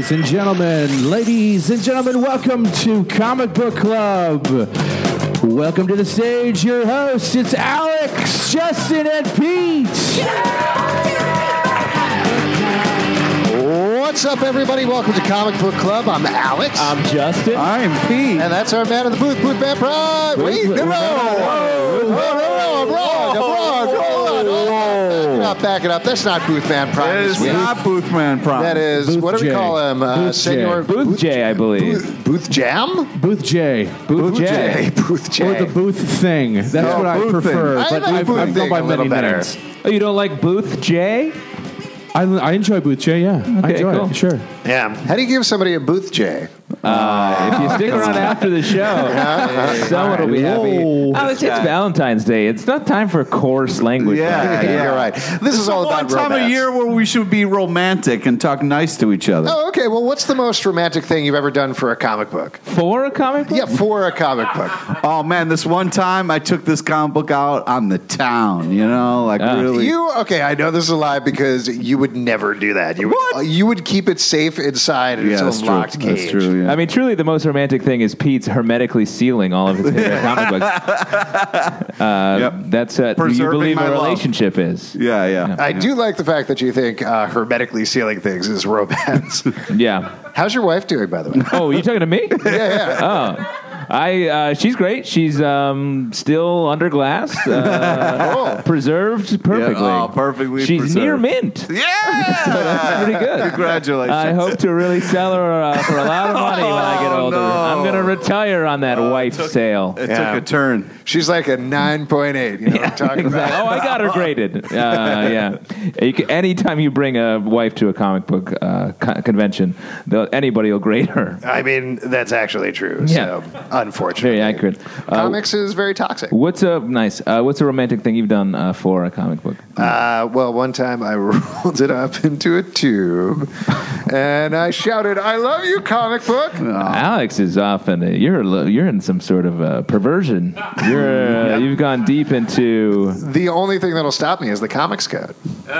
Ladies and gentlemen, welcome to Comic Book Club. Welcome to the stage, your hosts. It's Alex, Justin, and Pete. What's up, everybody? Welcome to Comic Book Club. I'm Alex. I'm Justin. I'm Pete. And that's our man of the booth, Boothman Prime. Wait, no. I'm wrong. Back it up. That's not Boothman Prime. That is not Boothman Prime. That is, Booth what do we J. call him? Booth Senor J. Booth J, I believe. Booth Jam? Booth J. Booth J. Booth J. Or the Booth thing. That's what I Booth prefer. thing. But I like I've Booth gone thing by a little many better. names. Oh, you don't like Booth J? I enjoy Booth J, yeah. I Okay, enjoy cool. it, sure. Yeah. How do you give somebody a Booth J? If you stick around after the show, someone will be happy. Oh, it's Valentine's Day. It's not time for coarse language. Yeah. You're right. This is all about one time romance. a year where we should be romantic and talk nice to each other. Oh, okay. Well, what's the most romantic thing you've ever done for a comic book? For a comic book? Yeah, for a comic book. Oh, man, this one time I took this comic book out on the town, really. Okay, I know this is a lie because you would never do that. You would keep it safe inside in its that's own true. locked cage. That's true, yeah. I mean, truly, the most romantic thing is Pete's hermetically sealing all of his favorite comic books. That's what you Preserving believe my a love. relationship is. Yeah. I do like the fact that you think hermetically sealing things is romance. Yeah. How's your wife doing, by the way? Oh, you talking to me? Yeah. She's great. She's still under glass, preserved perfectly. Yeah, perfectly She's preserved. near mint. Yeah. That's pretty good. Congratulations. I hope to really sell her for a lot of money when I get older. no. I'm going to retire on that wife sale. It Yeah. took a turn. She's like a 9.8. You know what I'm talking Exactly. about? Oh, I got her graded. Yeah. Anytime you bring a wife to a comic book convention, anybody will grade her. I mean, that's actually true. Yeah. So, unfortunately. Very accurate. Comics is very toxic. What's a romantic thing you've done for a comic book? Well, one time I rolled it up into a tube and I shouted, "I love you, comic book." Alex is often you're in some sort of perversion. You've gone deep into. The only thing that'll stop me is the comics code.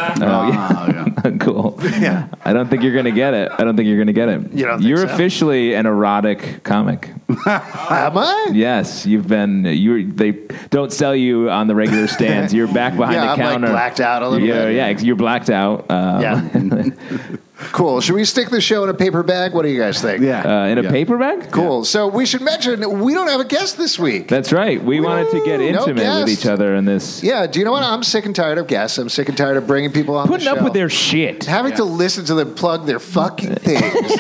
Cool. Yeah. I don't think you're going to get it. You don't think You're so? officially an erotic comic. Am I? Yes, you've been. They don't sell you on the regular stands. You're back behind the I'm counter. like blacked out a little bit. Yeah, you're blacked out. Yeah. Cool. Should we stick the show in a paper bag? What do you guys think? Yeah. In a paper bag? Cool. So we should mention we don't have a guest this week. That's right. We wanted to get no intimate with guest. each other in this. Yeah. Do you know what? I'm sick and tired of guests. I'm sick and tired of bringing people on Putting the show. up with their shit. Having to listen to them plug their fucking things.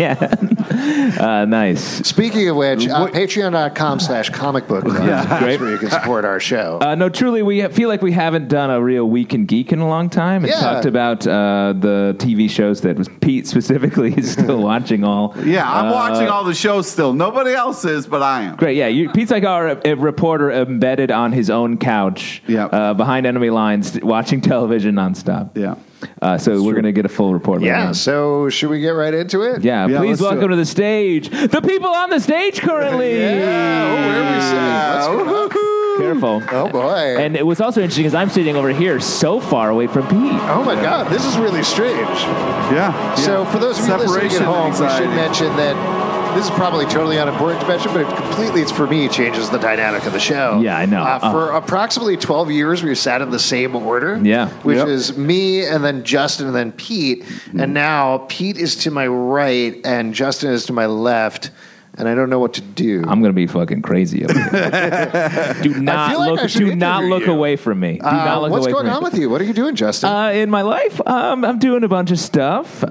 Yeah. Nice. Speaking of which, patreon.com/comicbook club. Yeah. Great. That's where you can support our show. No, truly, we feel like we haven't done a real Week in Geek in a long time and Yeah. talked about the TV shows that Pete specifically is still watching all. Yeah, I'm watching all the shows still. Nobody else is, but I am. Great, yeah. Pete's like our reporter embedded on his own couch behind enemy lines watching television nonstop. Yeah. So we're going to get a full report. Yeah, right so should we get right into it? Yeah, Yeah, please let's do welcome it. to the stage the people on the stage currently. Yeah. Oh, where are we sitting? What's going on? Careful. Oh, boy. And it was also interesting because I'm sitting over here so far away from Pete. Oh, my God. This is really strange. Yeah. So for those of you listening at Separation home, we should anxiety. mention that this is probably totally unimportant to mention, but it's for me, changes the dynamic of the show. Yeah, I know. For approximately 12 years, we've sat in the same order. Yeah. Which Yep. is me and then Justin and then Pete. And now Pete is to my right and Justin is to my left. And I don't know what to do. I'm gonna be fucking crazy up here. Do not feel like I look. should Do not interview look you. away from me. Do not look what's away going from on me. with you? What are you doing, Justin? In my life, I'm doing a bunch of stuff.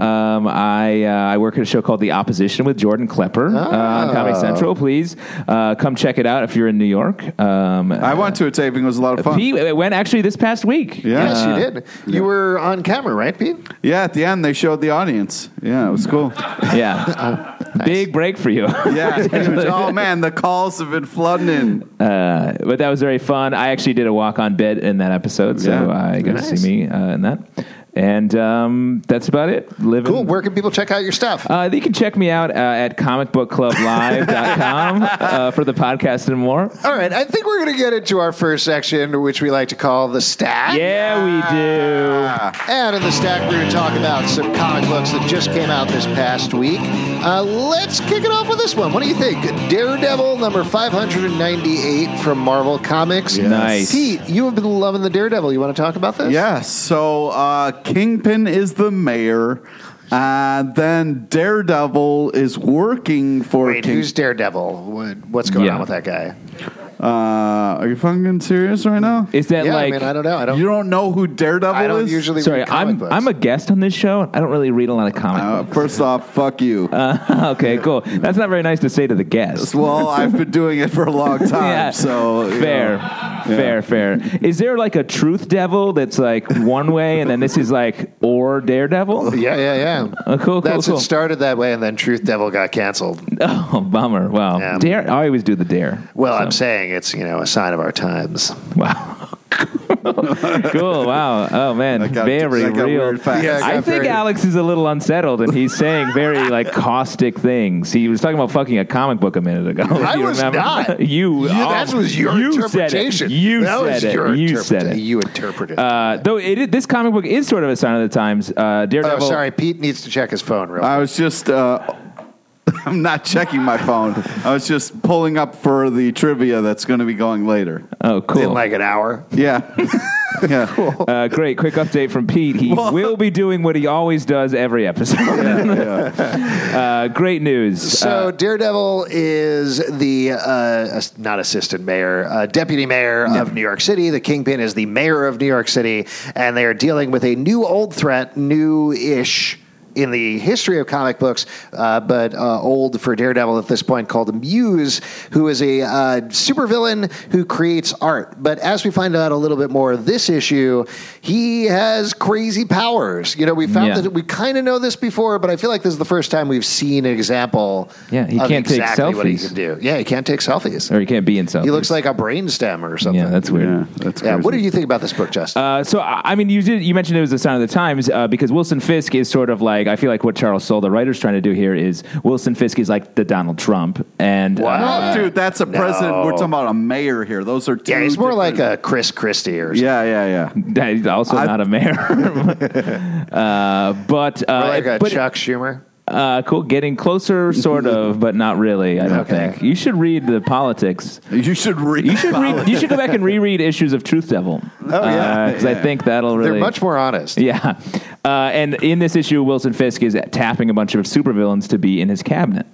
I work at a show called The Opposition with Jordan Klepper on Comedy Central. Please come check it out if you're in New York. I went to a taping. It was a lot of fun. Pete went actually this past week. Yeah. Yes, you did. You were on camera, right, Pete? Yeah, at the end, they showed the audience. Yeah, it was cool. Yeah. Big break for you. Yeah, huge. Oh, man, the calls have been flooding in. But that was very fun. I actually did a walk-on bit in that episode, so Yeah. I got to see me in that. And that's about it. Cool. Where can people check out your stuff? They can check me out at comicbookclublive.com for the podcast and more. All right. I think we're going to get into our first section, which we like to call the stat. Yeah, we do. Yeah. And in the stack, we're going to talk about some comic books that just came out this past week. Let's kick it off with this one. What do you think? Daredevil number 598 from Marvel Comics. Yes. Nice. Pete, you have been loving the Daredevil. You want to talk about this? Yes. So Kingpin is the mayor. Then Daredevil is working for Wait, who's Daredevil? What's going on with that guy? Are you fucking serious right now? Is that Yeah, like? I mean, I don't know. You don't know who Daredevil I don't is? usually Sorry, read comic books. I'm a guest on this show. I don't really read a lot of comic books. First off, fuck you. Okay, cool. That's not very nice to say to the guest. Well, I've been doing it for a long time, Yeah. so you Fair, know. fair. Is there like a truth devil that's like one way, and then this is like or Daredevil? Yeah. Cool. It started that way, and then Truth Devil got canceled. Oh, bummer. Wow. Yeah. Dare. I always do the dare. Well, I'm saying it's a sign of our times. Wow. Cool. Wow. Oh man. That got Very real. real. Yeah, I think Alex is a little unsettled, and he's saying very like caustic things. He was talking about fucking a comic book a minute ago. I You was remember? not. That was your interpretation. You interpreted. Though this comic book is sort of a sign of the times. Daredevil. Oh, sorry. Pete needs to check his phone real quick. I was just, I'm not checking my phone. I was just pulling up for the trivia that's going to be going later. Oh, cool. In like an hour. Yeah. Yeah. Great. Quick update from Pete. He will be doing what he always does every episode. Great news. So Daredevil is the not assistant mayor, deputy mayor of New York City. The Kingpin is the mayor of New York City, and they are dealing with a new old threat, new-ish in the history of comic books, but old for Daredevil at this point, called Muse, who is a supervillain who creates art. But as we find out a little bit more this issue, he has crazy powers. We found that we kind of know this before, but I feel like this is the first time we've seen an example Yeah, he of can't take exactly what he selfies. can do. Yeah, he can't take selfies. Or he can't be in selfies. He looks like a brainstem or something. Yeah, that's weird. Yeah, that's crazy. What do you think about this book, Justin? So, I mean, you mentioned it was a sign of the times because Wilson Fisk is sort of like, I feel like what Charles Soule, the writer's trying to do here is Wilson Fisk is like the Donald Trump. And Oh, dude, that's a president. We're talking about a mayor here. Those are two. Yeah, he's more different- like a Chris Christie or something. Yeah. he's also not a mayor. But Or like a Chuck Schumer. Cool. Getting closer, sort of, but not really, I don't think. You should read the politics. You should read. You should go back and reread issues of Truth Devil. Oh, yeah. Because I think that'll really... They're much more honest. Yeah. And in this issue, Wilson Fisk is tapping a bunch of supervillains to be in his cabinet.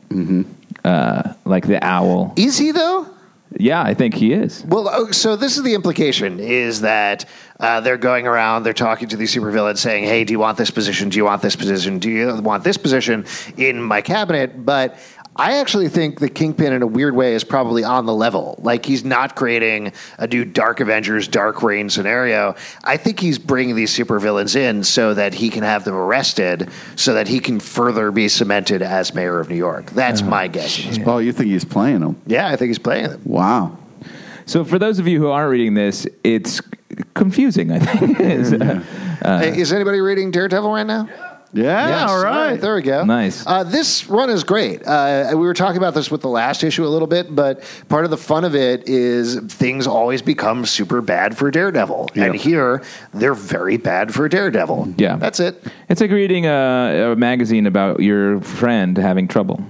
Like the Owl. Is he, though? Yeah, I think he is. Well, so this is the implication, is that they're going around, they're talking to these supervillains saying, hey, do you want this position? Do you want this position? Do you want this position in my cabinet? But I actually think the Kingpin, in a weird way, is probably on the level. Like, he's not creating a new Dark Avengers, Dark Reign scenario. I think he's bringing these supervillains in so that he can have them arrested, so that he can further be cemented as mayor of New York. That's my guess. Oh, you think he's playing them? Yeah, I think he's playing them. Wow. So for those of you who aren't reading this, it's confusing, I think. Hey, is anybody reading Daredevil right now? Yeah, Yes. all right. There we go. Nice. This run is great. We were talking about this with the last issue a little bit, but part of the fun of it is things always become super bad for Daredevil. Yeah. And here, they're very bad for Daredevil. Yeah. That's it. It's like reading a magazine about your friend having trouble.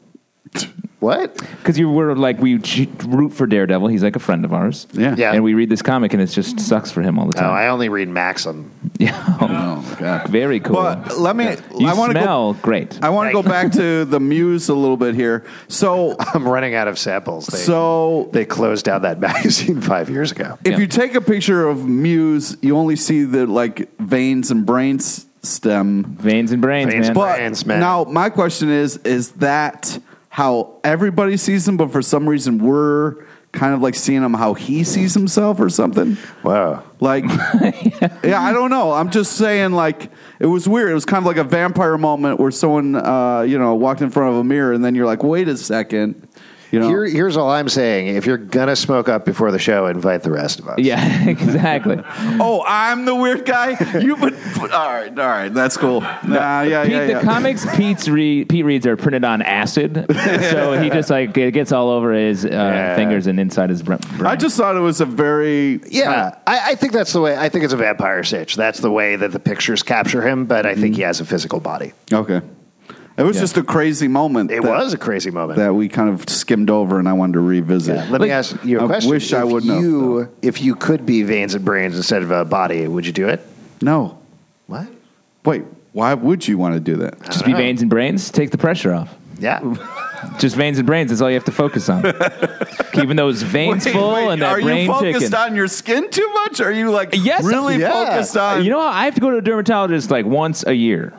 What? Because you were like, we root for Daredevil. He's like a friend of ours. Yeah. Yeah. And we read this comic, and it just sucks for him all the Oh, time. I only read Maxim. Yeah. Oh, God. Very cool. But let me. You I want to smell go. great. I want to go back to the Muse a little bit here. So, I'm running out of samples. They They closed down that magazine 5 years ago. if you take a picture of Muse, you only see the like veins and brains stem. Veins and brains, Veins man. and But Brains, man. now my question is that how everybody sees him, but for some reason we're kind of like seeing him how he sees himself or something? Wow. Like, yeah, I don't know. I'm just saying, like, it was weird. It was kind of like a vampire moment where someone, walked in front of a mirror, and then you're like, wait a second. You know? Here's all I'm saying. If you're going to smoke up before the show, invite the rest of us. Yeah, exactly. Oh, I'm the weird guy? All right. That's cool. The comics Pete reads are printed on acid, so he just like it gets all over his fingers and inside his brain. I just thought it was a very... Yeah, I think that's the way. I think it's a vampire sitch. That's the way that the pictures capture him, but I think he has a physical body. Okay. It was just a crazy moment. It was a crazy moment. That we kind of skimmed over, and I wanted to revisit. Yeah. Let me ask you a question. I wish I would know. If you could be veins and brains instead of a body, would you do it? No. What? Wait, why would you want to do that? Just be veins and brains. Take the pressure off. Yeah. Just veins and brains. That's all you have to focus on. Keeping those veins full and that brain ticking. Are you focused on your skin too much? Or are you really focused on... You know how I have to go to a dermatologist like once a year.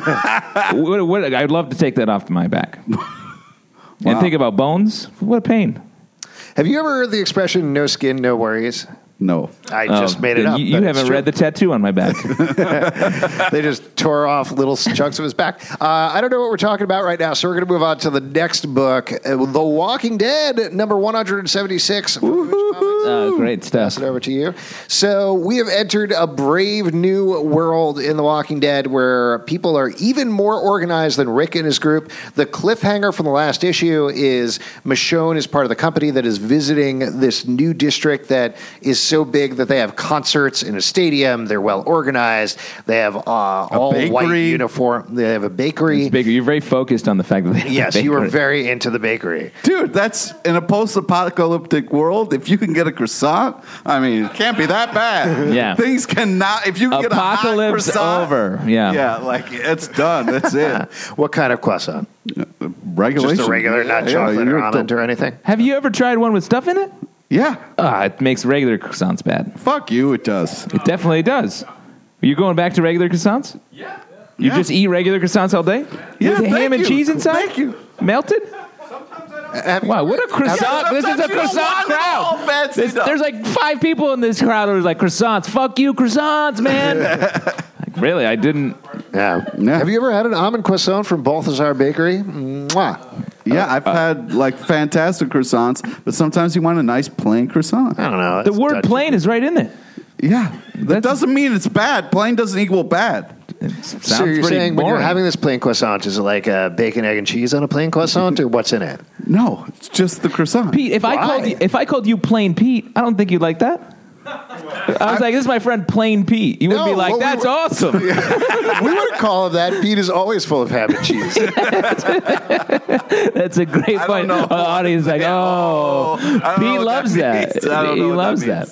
I'd love to take that off my back. And think about bones. What a pain. Have you ever heard the expression "no skin, no worries"? No. I just made it up. You haven't read the tattoo on my back. They just tore off little chunks of his back. I don't know what we're talking about right now, so we're going to move on to the next book, The Walking Dead, number 176. Great stuff. Pass it over to you. So we have entered a brave new world in The Walking Dead where people are even more organized than Rick and his group. The cliffhanger from the last issue is Michonne is part of the company that is visiting this new district that is so big that they have concerts in a stadium. They're well organized. They have all white uniform. They have a bakery. You're very focused on the fact that they have a bakery. You were very into the bakery. Dude, that's in a post-apocalyptic world. If you can get a croissant, I mean, it can't be that bad. Yeah. Things cannot, if you can get a hot croissant. Over. Yeah. Yeah, like it's done. That's it. What kind of croissant? Regulation. Just a regular, not chocolate or almond or anything? Have you ever tried one with stuff in it? Yeah. It makes regular croissants bad. Fuck you, it does. It definitely does. Are you going back to regular croissants? Yeah. You just eat regular croissants all day? Yeah, with ham and cheese inside? Thank you. Melted? Wow, what a croissant. This is a croissant crowd. There's like 5 people in this crowd who are like, croissants. Fuck you, croissants, man. Really, I didn't. Yeah. Have you ever had an almond croissant from Balthazar Bakery? Mwah. Yeah, I've had like fantastic croissants, but sometimes you want a nice plain croissant. I don't know. The word plain is right in there. Yeah, that doesn't mean it's bad. Plain doesn't equal bad. So you're saying when you're having this plain croissant, is it like bacon, egg, and cheese on a plain croissant, or what's in it? No, it's just the croissant. Pete, if I called you Plain Pete, I don't think you'd like that. I was like, this is my friend Plain Pete. You wouldn't be like, that's awesome. We wouldn't call him that. Pete is always full of ham and cheese. That's a great point. The audience is like, Pete loves that. He loves that.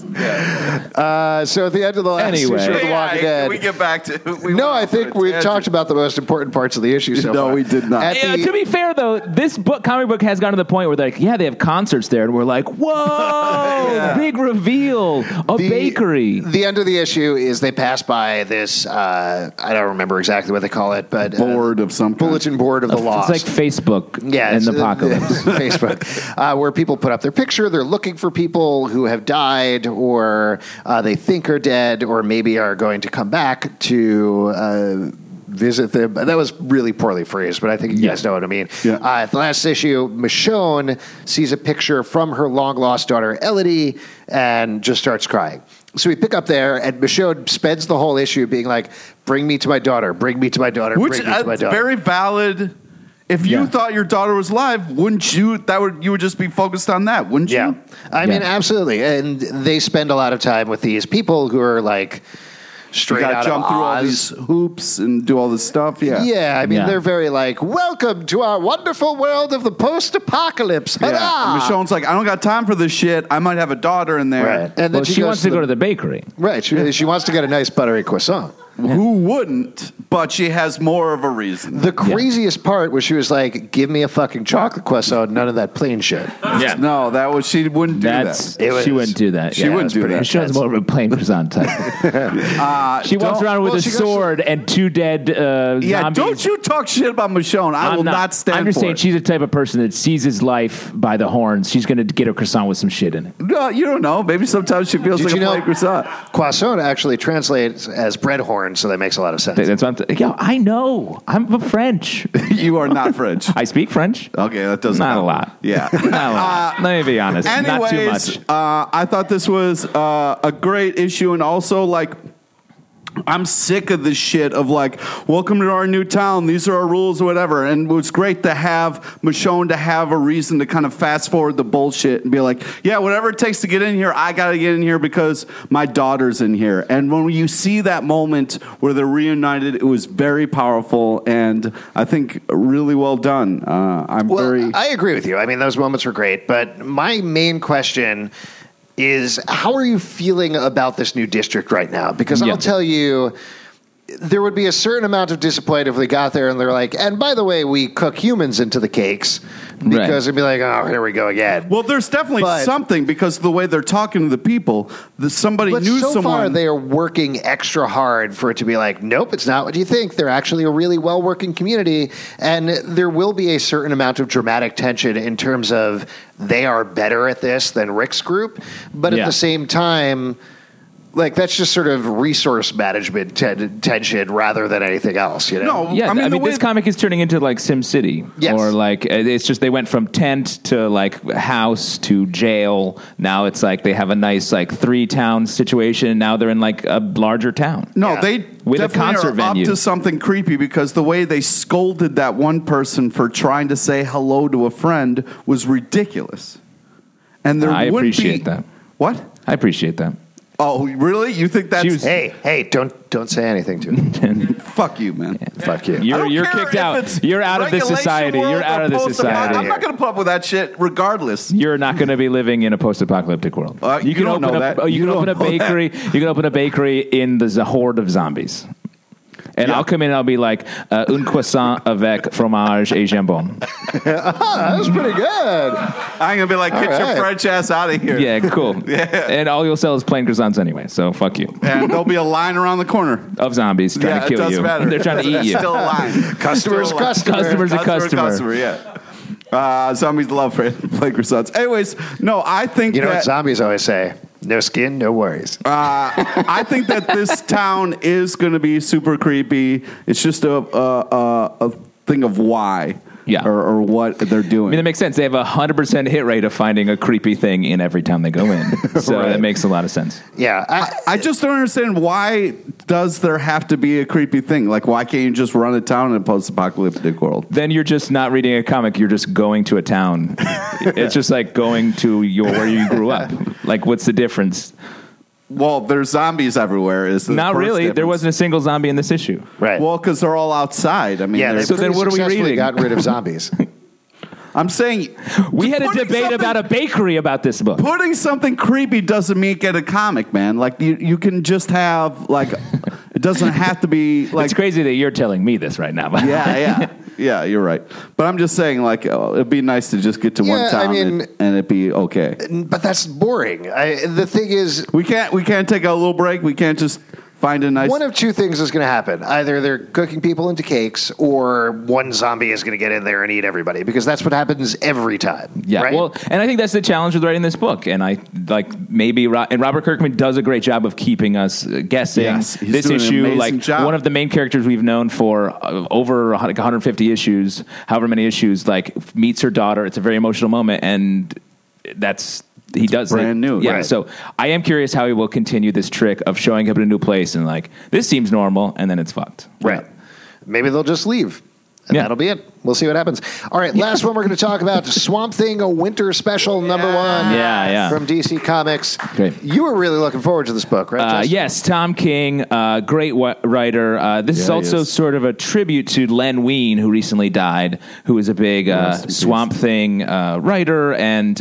So at the end of the last issue of The Walking Dead. Can we get back to... I think we've talked about the most important parts of the issue so far. No, we did not. To be fair, though, this comic book has gotten to the point where they're like, they have concerts there, and we're like, whoa, big reveal. A bakery. The end of the issue is they pass by this, I don't remember exactly what they call it, but... board of some kind. Bulletin board of the lost. It's like Facebook in the apocalypse. Facebook. Where people put up their picture. They're looking for people who have died or they think are dead or maybe are going to come back to... visit them. That was really poorly phrased, but I think you guys know what I mean. Yeah. At the last issue, Michonne sees a picture from her long-lost daughter, Elodie, and just starts crying. So we pick up there, and Michonne spends the whole issue being like, bring me to my daughter, bring me to my daughter, bring me to my daughter. Very valid. If you thought your daughter was alive, wouldn't you? You would just be focused on that, wouldn't you? Yeah. I mean, absolutely. And they spend a lot of time with these people who are like... straight out jump of through Oz. all these hoops and do all this stuff. I mean, they're very like, welcome to our wonderful world of the post-apocalypse. And Michonne's like, I don't got time for this shit. I might have a daughter in there. Right. And then she wants to go to the bakery. Right. She wants to get a nice buttery croissant. Who wouldn't? But she has more of a reason. The craziest part was she was like, give me a fucking chocolate croissant, none of that plain shit. Yeah. No, she wouldn't do that. She wouldn't do that. She wouldn't do that. Michonne's more of a plain croissant type. She walks around with a sword and 2 dead zombies. Don't you talk shit about Michonne. I will not stand for it. I'm just saying she's the type of person that seizes life by the horns. She's going to get a croissant with some shit in it. No, you don't know. Maybe sometimes she feels like a plain croissant. Croissant actually translates as bread horn born, so that makes a lot of sense. That's what I know. I'm French. You are not French. I speak French. Okay, that doesn't Not help. a lot. Yeah. Not a lot. Let me be honest. Anyways, not too much. I thought this was a great issue, and also, like, I'm sick of this shit of, like, welcome to our new town, these are our rules or whatever. And it was great to have Michonne to have a reason to kind of fast forward the bullshit and be like, yeah, whatever it takes to get in here, I got to get in here because my daughter's in here. And when you see that moment where they're reunited, it was very powerful and I think really well done. I agree with you. I mean, those moments were great, but my main question is, how are you feeling about this new district right now? Because I'll tell you, there would be a certain amount of disappointment if we got there and they're like, and by the way, we cook humans into the cakes, because it'd be like, oh, here we go again. Well, there's definitely something, because the way they're talking to the people, somebody knew so someone. Far, they are working extra hard for it to be like, nope, it's not what you think. They're actually a really well-working community, and there will be a certain amount of dramatic tension in terms of they are better at this than Rick's group, but at the same time, like, that's just sort of resource management tension rather than anything else, you know? No, yeah, I mean this comic is turning into like Sim City, or like it's just they went from tent to like house to jail. Now it's like they have a nice like 3-town situation. Now they're in like a larger town. No, they with definitely a concert are venue. up to something creepy, because the way they scolded that one person for trying to say hello to a friend was ridiculous. And I appreciate that. What? I appreciate that. Oh, really? You think that's... Hey, don't say anything to him. Fuck you, man. Yeah. Fuck you. You're kicked out. You're out of this society. You're out of this society. I'm not going to put up with that shit regardless. You're not going to be living in a post-apocalyptic world. You can open up. You can open a bakery. You can open a bakery in the horde of zombies. And I'll come in and I'll be like, un croissant avec fromage et jambon. That was pretty good. I'm going to be like, get your French ass out of here. Yeah, cool. And all you'll sell is plain croissants anyway, so fuck you. And there'll be a line around the corner of zombies trying to kill you. Matter. They're trying to eat you. Still a line. Customer's customer. Customer's a customer. Yeah. Zombies love plain croissants. Anyways, no, I think you know what zombies always say? No skin, no worries. I think that this town is going to be super creepy. It's just a thing of why. Yeah. Or what they're doing. I mean, that makes sense. They have a 100% hit rate of finding a creepy thing in every town they go in. So that makes a lot of sense. Yeah. I just don't understand, why does there have to be a creepy thing? Like, why can't you just run a town in a post-apocalyptic world? Then you're just not reading a comic. You're just going to a town. It's just like going to where you grew up. Like, what's the difference? Well, there's zombies everywhere. Not really. Difference. There wasn't a single zombie in this issue. Right. Well, because they're all outside. I mean, so then what are we reading? Got rid of zombies. I'm saying we had a debate about a bakery about this book. Putting something creepy doesn't mean get a comic, man. Like you can just have like it doesn't have to be like. It's crazy that you're telling me this right now. Yeah, you're right. But I'm just saying, like, it'd be nice to just get to one town and it'd be okay. But that's boring. The thing is, we can't take a little break. We can't just find a nice. One of two things is going to happen: either they're cooking people into cakes, or one zombie is going to get in there and eat everybody. Because that's what happens every time. Yeah. Right? Well, and I think that's the challenge with writing this book. And I maybe Robert Kirkman does a great job of keeping us guessing. Yes, this issue, like job. One of the main characters we've known for over 150 issues, however many issues, like meets her daughter. It's a very emotional moment, and that's. He does brand new. Yeah. Right. So I am curious how he will continue this trick of showing up in a new place and like, this seems normal, and then it's fucked. Right. Maybe they'll just leave. And that'll be it. We'll see what happens. All right, last one we're going to talk about, Swamp Thing, a winter special, number 1. Yeah. From DC Comics. Great. You were really looking forward to this book, right? Yes, Tom King, great writer. This is also sort of a tribute to Len Wein, who recently died, who was a big Swamp Thing writer,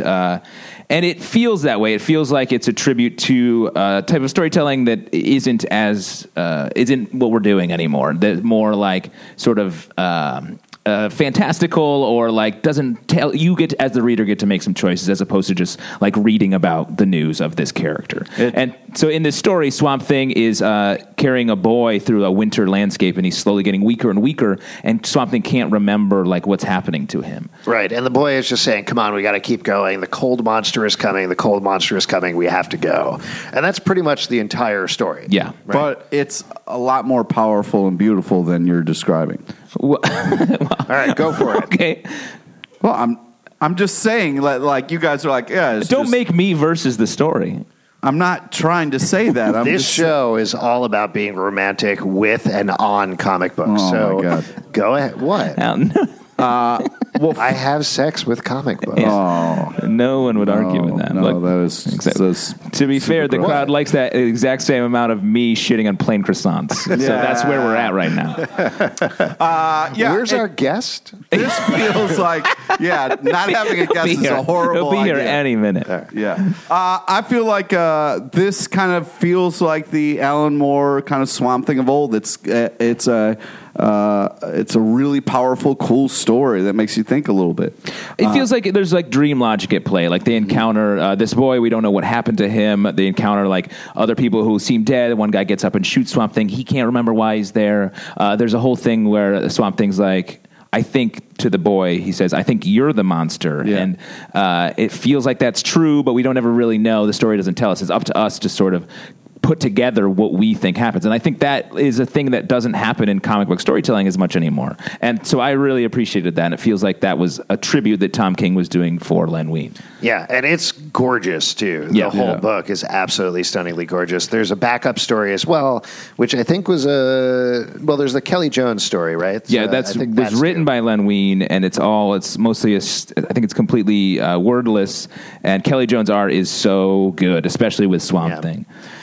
and it feels that way. It feels like it's a tribute to a type of storytelling that isn't what we're doing anymore. That more like sort of fantastical or like doesn't tell you as the reader get to make some choices as opposed to just like reading about the news of this character. And so in this story, Swamp Thing is carrying a boy through a winter landscape, and he's slowly getting weaker and weaker, and Swamp Thing can't remember like what's happening to him. Right, and the boy is just saying, come on, we got to keep going. The cold monster is coming. The cold monster is coming. We have to go. And that's pretty much the entire story. Yeah. Right? But it's a lot more powerful and beautiful than you're describing. All right, go for it. Okay. Well, I'm just saying, like you guys are like, yeah. Don't make me versus the story. I'm not trying to say that. This show is all about being romantic with and on comic books. Oh, so my God. Go ahead. What? Well, I have sex with comic books. Oh, no one would argue with that. No, But that was to be fair, the crowd What? likes that exact same amount of me shitting on plain croissants. So that's where we're at right now. yeah. Where's our guest? This feels like, not having a guest is a horrible He'll be here idea. any minute. Yeah. I feel like this kind of feels like the Alan Moore kind of Swamp Thing of old. It's a really powerful, cool story that makes you think a little bit. It feels like there's like dream logic at play. Like they encounter this boy. We don't know what happened to him. They encounter like other people who seem dead. One guy gets up and shoots Swamp Thing. He can't remember why he's there. There's a whole thing where Swamp Thing's like, I think to the boy, he says, I think you're the monster. Yeah. And it feels like that's true, but we don't ever really know. The story doesn't tell us. It's up to us to sort of put together what we think happens. And I think that is a thing that doesn't happen in comic book storytelling as much anymore. And so I really appreciated that. And it feels like that was a tribute that Tom King was doing for Len Wein. Yeah, and it's gorgeous, too. Yeah. The whole book is absolutely stunningly gorgeous. There's a backup story as well, which I think was there's the Kelly Jones story, right? Yeah, that's written by Len Wein, and it's mostly, I think it's completely wordless, and Kelly Jones' art is so good, especially with Swamp Thing.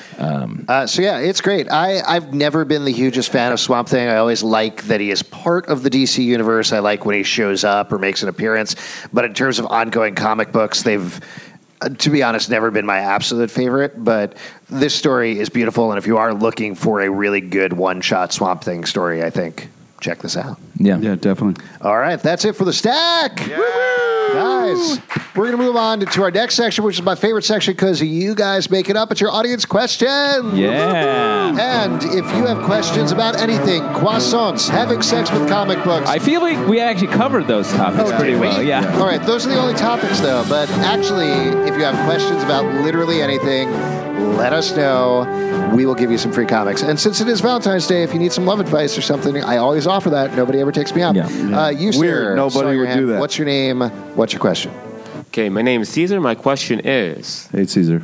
It's great. I've never been the hugest fan of Swamp Thing. I always like that he is part of the DC universe. I like when he shows up or makes an appearance. But in terms of ongoing comic books, they've, to be honest, never been my absolute favorite. But this story is beautiful. And if you are looking for a really good one-shot Swamp Thing story, I think check this out. Yeah, definitely. All right, that's it for the stack. Guys, we're going to move on to our next section, which is my favorite section because you guys make it up. It's your audience questions. Yeah. And if you have questions about anything, croissants, having sex with comic books. I feel like we actually covered those topics pretty well. Yeah. All right, those are the only topics, though. But actually, if you have questions about literally anything, let us know. We will give you some free comics. And since it is Valentine's Day, if you need some love advice or something, I always offer that. Nobody ever takes me up. Yeah. You, sir, Weird. Nobody would do that. What's your name? What's your question? Okay, my name is Caesar. My question is... Hey, Caesar.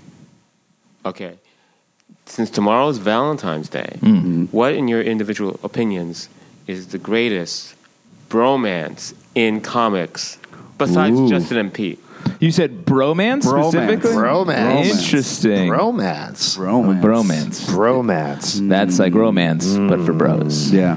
Okay. Since tomorrow is Valentine's Day, what, in your individual opinions, is the greatest bromance in comics besides Justin and Pete? You said bromance specifically? Bromance. Interesting. Romance. That's like romance, but for bros. Yeah.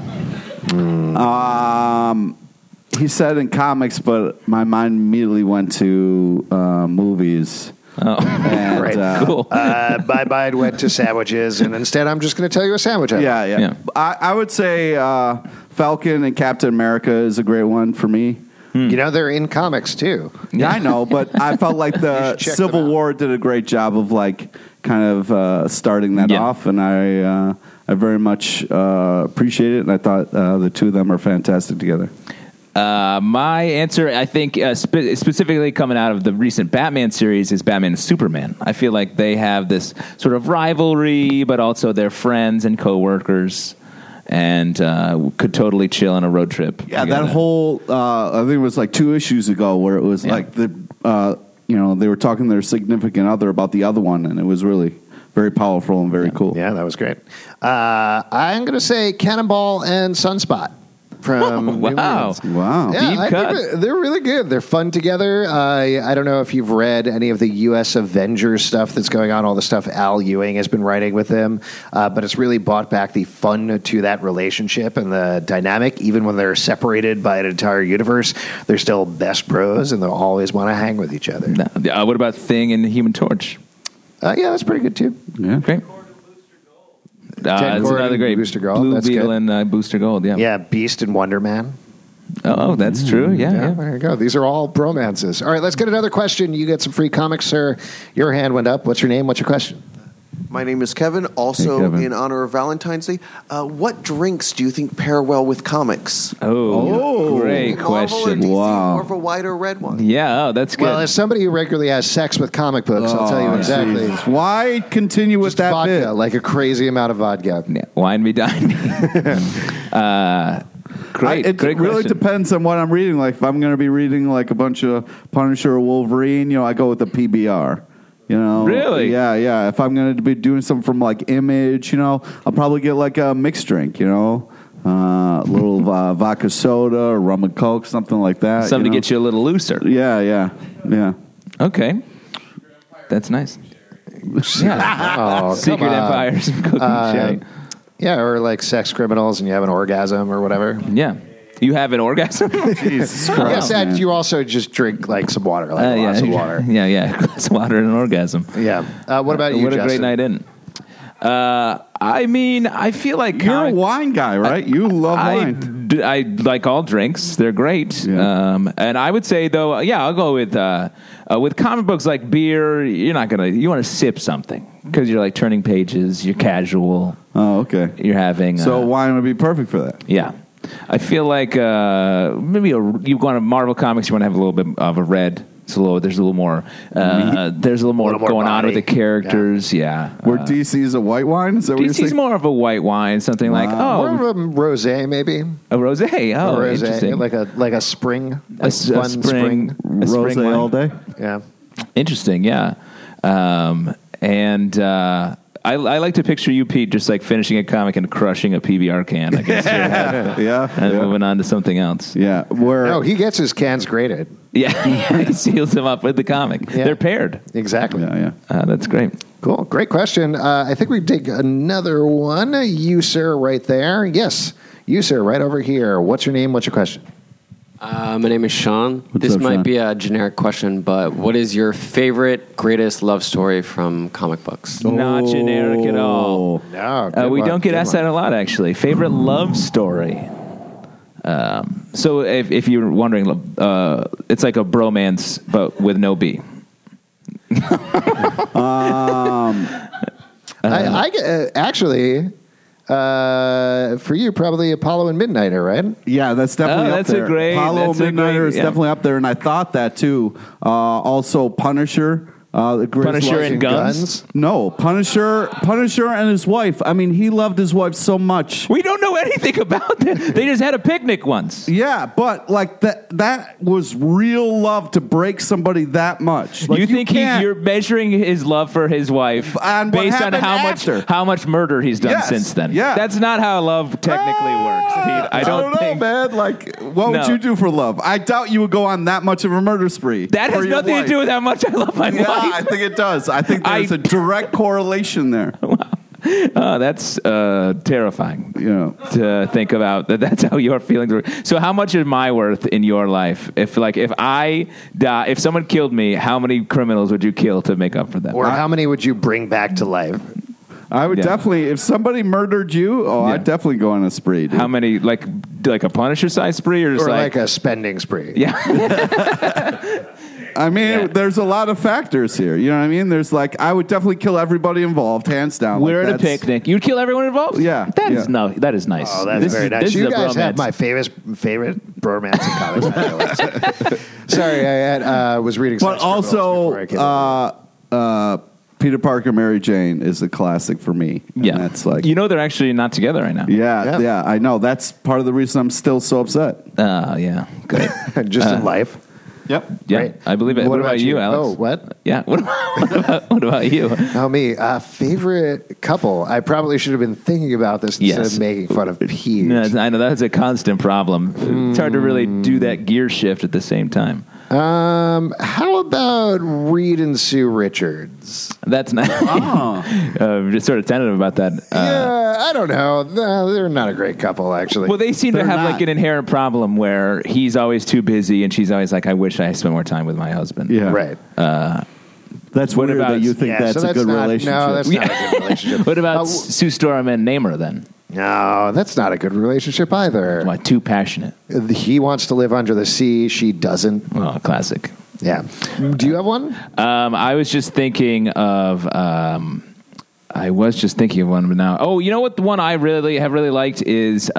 He said in comics, but my mind immediately went to movies. Oh, and, Right. Cool. My mind went to sandwiches, and instead I'm just going to tell you a sandwich. Yeah. I would say Falcon and Captain America is a great one for me. You know, they're in comics, too. Yeah, I know, but I felt like the check Civil them out. War did a great job of like kind of starting that off, and I very much appreciate it, and I thought the two of them are fantastic together. My answer, I think, specifically coming out of the recent Batman series, is Batman and Superman. I feel like they have this sort of rivalry, but also they're friends and co-workers, and could totally chill on a road trip. Yeah, together. that whole I think it was like 2 issues ago where it was like they were talking to their significant other about the other one, and it was really very powerful and very cool. Yeah, that was great. I'm going to say Cannonball and Sunspot. From New Mutants. Wow. Yeah, Deep I cut. think they're really good. They're fun together. I don't know if you've read any of the U.S. Avengers stuff that's going on, all the stuff Al Ewing has been writing with them, but it's really brought back the fun to that relationship and the dynamic. Even when they're separated by an entire universe, they're still best bros, and they'll always want to hang with each other. What about Thing and the Human Torch? Yeah, that's pretty good, too. Yeah. Great. That's Cord another and great Booster Gold, Blue that's Beetle good. and Booster Gold. Yeah. Yeah, Beast and Wonder Man. Oh, that's true. Yeah. There you go. These are all bromances. All right, let's get another question. You get some free comics, sir. Your hand went up. What's your name? What's your question? My name is Kevin. Also, Hey, Kevin. in honor of Valentine's Day, what drinks do you think pair well with comics? Oh, great Marvel or question. DC, Wow. more of a white or red one? Yeah, that's good. Well, as somebody who regularly has sex with comic books, I'll tell you exactly. Jesus. Why continue with Just that vodka, bit? like a crazy amount of vodka. Yeah, wine me, dine me. Great. It great really question. depends on what I'm reading. Like if I'm going to be reading like a bunch of Punisher or Wolverine, I go with the PBR. Really? Yeah. If I'm going to be doing something from like Image, I'll probably get like a mixed drink. A little vodka soda or rum and coke, something like that. Something to get you a little looser. Yeah. Okay. That's nice. Yeah. Oh, Secret come on. Empires of Cooking Sherry. Yeah, or like sex criminals and you have an orgasm or whatever. Yeah. You have an orgasm? Jesus Yes, Christ, man. and you also just drink like some water, like lots of water. Yeah. Glass of water and an orgasm. Yeah. What about you, What a Justin? great night in. I mean, I feel like You're a comic- wine guy, right? You love wine. I like all drinks; they're great. Yeah. And I would say, though, I'll go with comic books like beer. You want to sip something because you're like turning pages. You're casual. Oh, okay. You're having So wine would be perfect for that. yeah. I feel like maybe you go on to Marvel Comics. You want to have a little bit of a red. There's a little more. There's a little more more going on with body. the characters. Yeah. Where DC's a white wine? Is that what you're DC's saying? more of a white wine, something like More of a rosé, maybe. a rosé. Oh, A rosé, interesting. like a spring, a like spring Rosé wine. all day? Yeah. Interesting, yeah. I like to picture you, Pete, just like finishing a comic and crushing a PBR can. I guess, and moving on to something else. Yeah. Where No, he gets his cans graded. Yeah, he seals them up with the comic. Yeah. They're paired. Exactly. Yeah. That's great. Cool. Great question. I think we take another one. You, sir, right there. Yes. You, sir, right over here. What's your name? What's your question? My name is Sean. What's This up, might Sean? be a generic question, but what is your favorite, greatest love story from comic books? Not generic at all. No. We don't get asked that a lot, actually. Favorite love story. So if you're wondering, it's like a bromance, but with no B. Actually, for you, probably Apollo and Midnighter, right? Yeah, that's definitely that's up a there. great- Apollo that's a Midnighter great- is yeah. definitely up there, and I thought that too. Also, Punisher. The greatest Punisher love- and guns? No, Punisher and his wife. I mean, he loved his wife so much. We don't know anything about that. They just had a picnic once. Yeah, but like that was real love to break somebody that much. Like, you think can't- you're measuring his love for his wife On what based on happened how after. much murder he's done Yes, since then? yeah. That's not how love technically works, Pete. I don't know, think man. Like, what would No. you do for love? I doubt you would go on that much of a murder spree. that for has your nothing wife. to do with how much I love my Yeah, wife. I think it does. I think there's a direct correlation there. Oh, that's terrifying You know. to think about. That's how your feelings were. So, how much am I worth in your life? If I die, if someone killed me, how many criminals would you kill to make up for them? Or how many would you bring back to life? I would Yeah. definitely, if somebody murdered you, I'd definitely go on a spree. Dude. How many, like a Punisher size spree, or just Or like a spending spree? yeah? I mean, Yeah. there's a lot of factors here. You know what I mean? There's like, I would definitely kill everybody involved, hands down. We're Like, at a that's- picnic. You'd kill everyone involved? Yeah, That is yeah. that is nice. Oh, that's very nice. This You is a guys have bromance. my favorite bromance in comics. Sorry, I was reading. But Sex Criminals before I came over. also, Peter Parker, Mary Jane is a classic for me. And Yeah. that's like, they're actually not together right now. yeah, I know. That's part of the reason I'm still so upset. Yeah. Good. Just in life. Yep. Yeah, Great. I believe it. What about you, Alex? Oh, what? Yeah. What about you? Oh, me. Favorite couple. I probably should have been thinking about this instead Yes. of making fun of Peach. No, I know that's a constant problem. It's hard to really do that gear shift at the same time. How about Reed and Sue Richards? That's not. Just sort of tentative about that. Yeah, I don't know. They're not a great couple, actually. Well, they seem to They're have not. like an inherent problem where he's always too busy and she's always like, I wish I spent more time with my husband. Yeah. right. That's What weird about- that you think Yeah, that's so a good not, relationship. No, that's not a good relationship. What about Sue Storm and Namor then? No, that's not a good relationship either. Why, too passionate. He wants to live under the sea. She doesn't. Oh, classic. Yeah. Do you have one? I was just thinking of. One now. Oh, you know what? The one I really liked is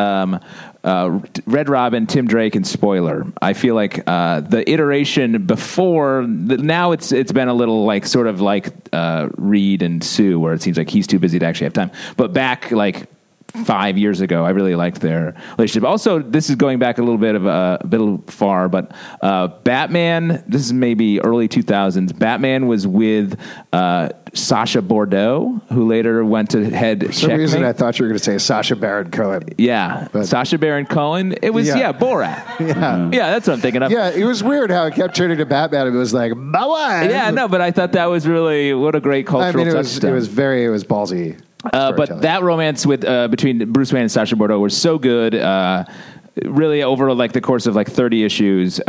Red Robin, Tim Drake, and Spoiler. I feel like the iteration before now it's been a little like sort of like Reed and Sue, where it seems like he's too busy to actually have time. But back like 5 years ago, I really liked their relationship. Also, this is going back a little bit far, but Batman. This is maybe early 2000s. Batman was with Sacha Bordeaux, who later went to head. For some reason, I thought you were going to say Sacha Baron Cohen. Yeah, but Sacha Baron Cohen. It was Borat. Yeah, that's what I'm thinking of. Yeah, it was weird how it kept turning to Batman. It was like, my wife. Yeah, no, but I thought that was really what a great cultural touchstone. It was ballsy. But that romance with between Bruce Wayne and Sacha Bordeaux was so good. Really, over like the course of like 30 issues,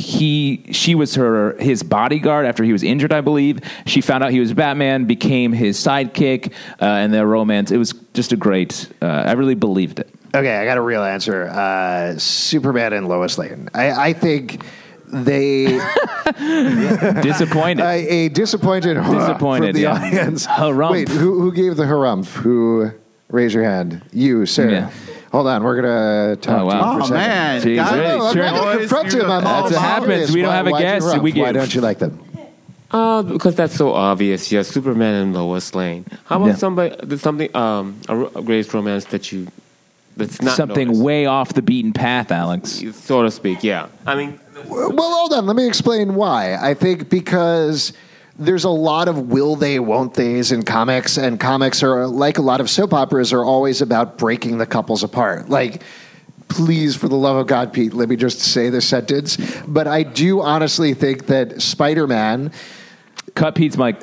she was his bodyguard after he was injured, I believe. She found out he was Batman, became his sidekick, and their romance. It was just a great. I really believed it. Okay, I got a real answer. Superman and Lois Lane. I think. They disappointed. A disappointed from the audience. Harumph. Wait, who gave the harumph? Who? Raise your hand. You, sir. Yeah. Hold on, we're gonna talk to you for a second. Man, jeez, I'm gonna confront him. That's what happens. We don't have a guest. Why don't you like them? Because that's so obvious. Yeah, Superman and Lois Lane. How about something a greatest romance that's not something noticed? Way off the beaten path, Alex, so to speak. Yeah, I mean. Well, hold on. Let me explain why. I think because there's a lot of will they, won't they's in comics, and comics are, like a lot of soap operas, are always about breaking the couples apart. Like, please, for the love of God, Pete, let me just say this sentence. But I do honestly think that Spider-Man... Cut Pete's mic.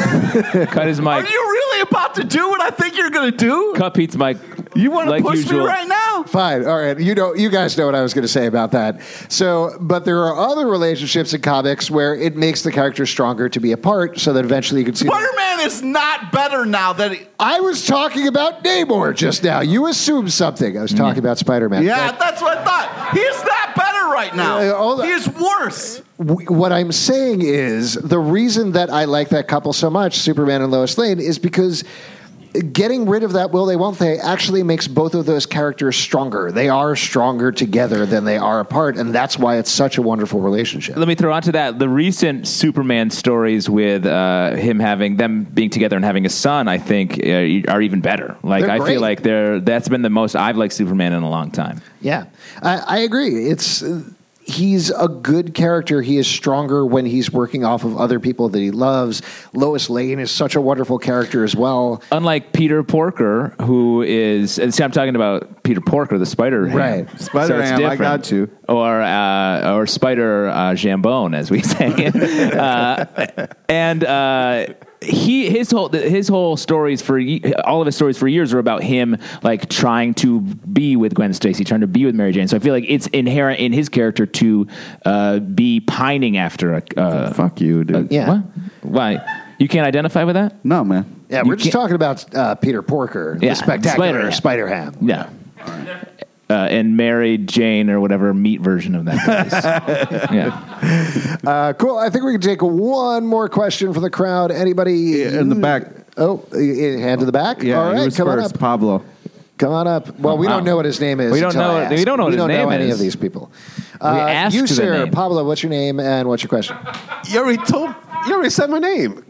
Cut his mic. Are you really about to do what I think you're going to do? Cut Pete's mic. You want to push me right now? Fine. All right. You guys know what I was going to say about that. So, but there are other relationships in comics where it makes the character stronger to be apart, so that eventually you can see. Spider-Man is not better now that I was talking about Namor just now. You assumed something. I was talking about Spider-Man. Yeah, that's what I thought. He's not better right now. He is worse. What I'm saying is the reason that I like that couple so much, Superman and Lois Lane, is because getting rid of that will they, won't they actually makes both of those characters stronger. They are stronger together than they are apart, and that's why it's such a wonderful relationship. Let me throw onto that the recent Superman stories with them being together and having a son, I think, are even better. Like, I feel like that's been the most I've liked Superman in a long time. Yeah, I agree. He's a good character. He is stronger when he's working off of other people that he loves. Lois Lane is such a wonderful character as well. Unlike Peter Porker, who is... And see, I'm talking about Peter Porker, the Spider-Ham. Right. Spider-Ham, so I got you. Or Spider Jambone, as we say. His whole stories all of his stories for years are about him like trying to be with Gwen Stacy, trying to be with Mary Jane. So I feel like it's inherent in his character to be pining after a. Fuck you, dude. Yeah. What? Why? You can't identify with that? No, man. Yeah, we're just talking about Peter Porker, the spectacular Spider-Ham. Yeah. And Mary Jane or whatever meat version of that. Yeah. Cool. I think we can take one more question from the crowd. Anybody in the back? Oh, hand to the back. Yeah, all right, come first, on up, Pablo. Come on up. Well, we don't know what his name is. We don't know what his name any is. of these people. We asked you, sir, the name. Pablo. What's your name and what's your question? You already said my name.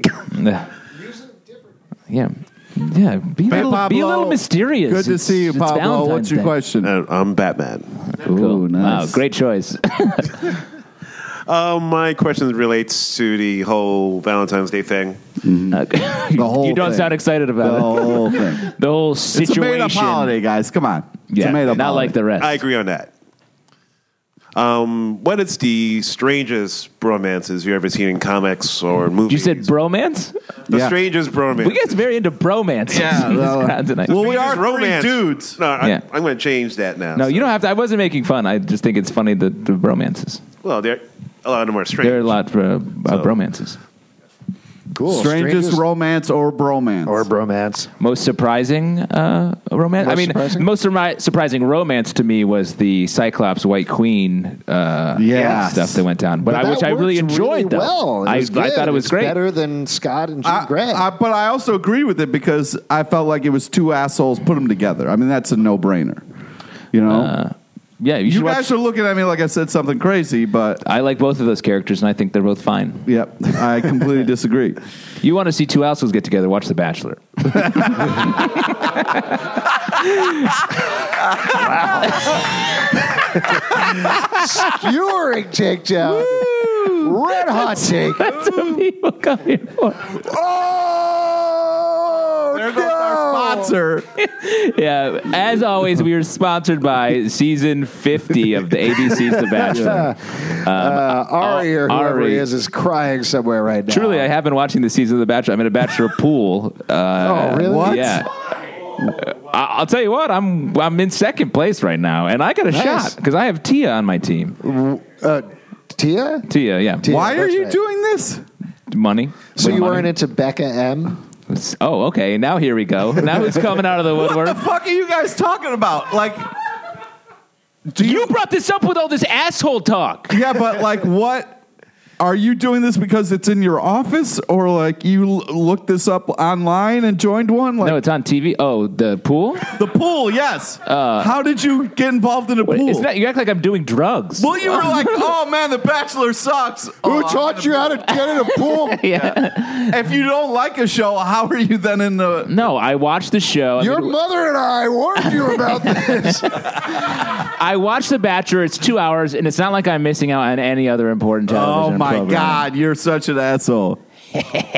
Yeah. Yeah, be a little mysterious. Good to see you, Pablo. What's your question? I'm Batman. Cool. Nice. Wow, great choice. My question relates to the whole Valentine's Day thing. The whole you don't thing. sound excited about the whole thing. The whole situation. It's a made-up holiday, guys. Come on. Yeah, not like the rest. I agree on that. What is the strangest romances you ever seen in comics or movies? You said bromance? The strangest bromance. We get very into bromance. Yeah. Well, we are romance dudes. No, I'm going to change that now. No, you don't have to. I wasn't making fun. I just think it's funny the bromances. Well, a lot of them are strange. There are a lot of bromances. Cool. Strangest romance or bromance. Or bromance. Most surprising romance? Most surprising romance to me was the Cyclops White Queen stuff that went down. But which I really enjoyed, though. Well. I thought it was great. Better than Scott and Jean Grey. But I also agree with it because I felt like it was two assholes put them together. I mean, that's a no-brainer. You know? Yeah, you guys are looking at me like I said something crazy, but I like both of those characters, and I think they're both fine. Yep, I completely disagree. You want to see two assholes get together? Watch The Bachelor. Wow! Skewering takedown, red hot take. That's what people come here for. Oh, there goes our sponsor. Yeah, as always, we are sponsored by season 50 of the ABC's The Bachelor. Ari or whoever he is crying somewhere right now. Truly, I have been watching the season of The Bachelor. I'm in a bachelor pool. Oh, really? What? Yeah. I'll tell you what, I'm in second place right now, and I got a shot because I have Tia on my team. Tia? Tia, yeah. Tia, why are you doing this? Money. So you money. weren't into Becca M? Oh, okay. Now here we go. Now who's coming out of the woodwork? What the fuck are you guys talking about? Like, you brought this up with all this asshole talk. Yeah, but like, what? Are you doing this because it's in your office, or like you looked this up online and joined one? Like, no, it's on TV. Oh, the pool? The pool, yes. How did you get involved in a pool? It's not, you act like I'm doing drugs. Well, you were like, oh man, The Bachelor sucks. Who taught you how to get in a pool? Yeah. If you don't like a show, how are you then in the... No, I watched the show. Your mother and I warned you about this. I watched The Bachelor. It's 2 hours, and it's not like I'm missing out on any other important television my program. God, you're such an asshole. So